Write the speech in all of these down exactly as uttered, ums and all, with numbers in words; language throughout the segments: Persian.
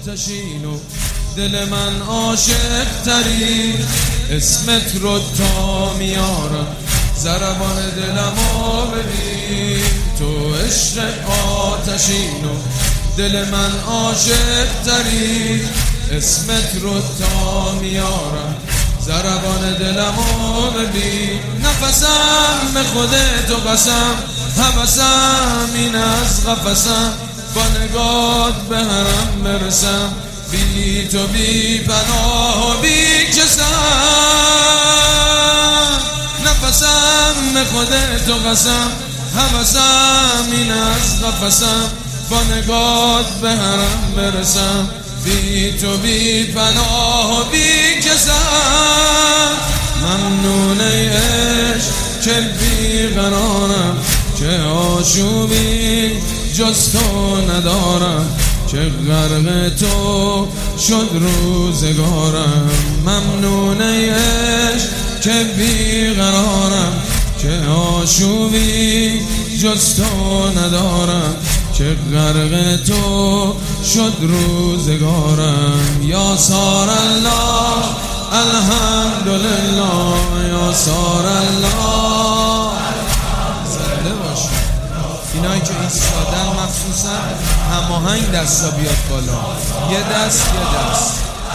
آتشین و دل من عاشق تری، اسمت رو تا میارم ضربان دلمو ببین. تو عشق آتشین و دل من عاشق تری، اسمت رو تا میارم ضربان دلمو ببین. نفسم به خودت و قسم، حوثم این از قفسم، با نگات به حرم برسم، بی تو بی پناه و بی کسم. نفسم به خودت و قسم، حوثم این از قفسم، با نگات به حرم برسم، بی تو بی پناه و بی کسم. ممنون ای عشق که بی قرارم، که آشوبی جز تو ندارم، که غرق تو شد روزگارم. ممنون ای عشق که بی قرارم، که آشوبی جز تو ندارم، که غرق تو شد روزگارم. یا سار الله الحمدلله، یا سار الله. زنده باش. اینایی که ایستادن مخصوصا هماهنگ دستا بیاد بالا، یه دست یه دست.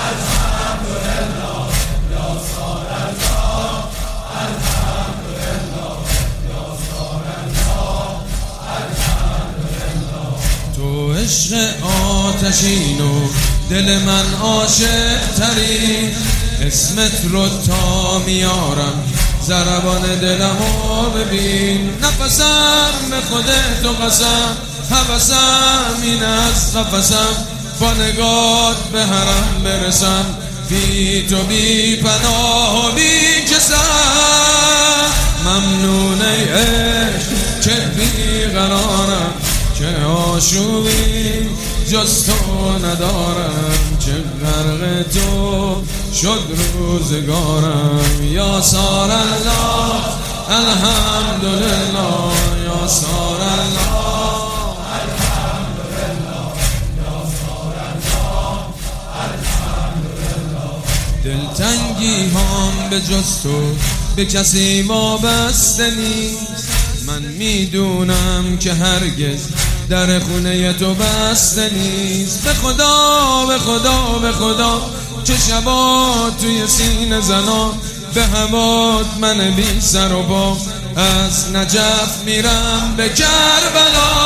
تو عشق آتشین و دل من عاشق تری، اسمت رو تا میارم ضربان دلمو ببین. نفسم به خودت و قسم، حوثم این از قفسم، با نگات به حرم برسم، بی تو بی پناه و بی کسم. ممنون ای عشق که بی قرارم، که آشوبی جز تو ندارم، که غرق تو شد روزگارم. یا سار الله الحمدلله، یا سار الله الحمدلله، یا سار الله الحمدلله. دلتنگی هم به جز تو به کسی وابسته نیست، من میدونم که هرگز در خونه تو بسته نیست. به خدا به خدا به خدا که شبات توی سینه زنا، به هوات من بی سر و با از نجف میرم به کربلا.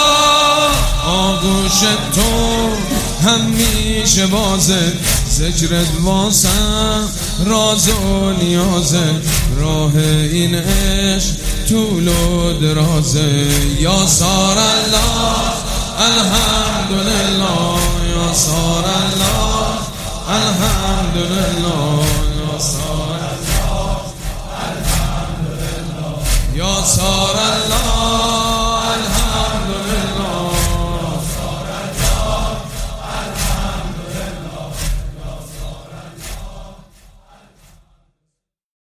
آغوش تو همیشه بازه، ذکرت واسم راز و نیازه، راه این عشق طول و درازه. یا سار الله الحمدلله، یا سار الله الحمدلله، یا سار الله الحمدلله، یا سار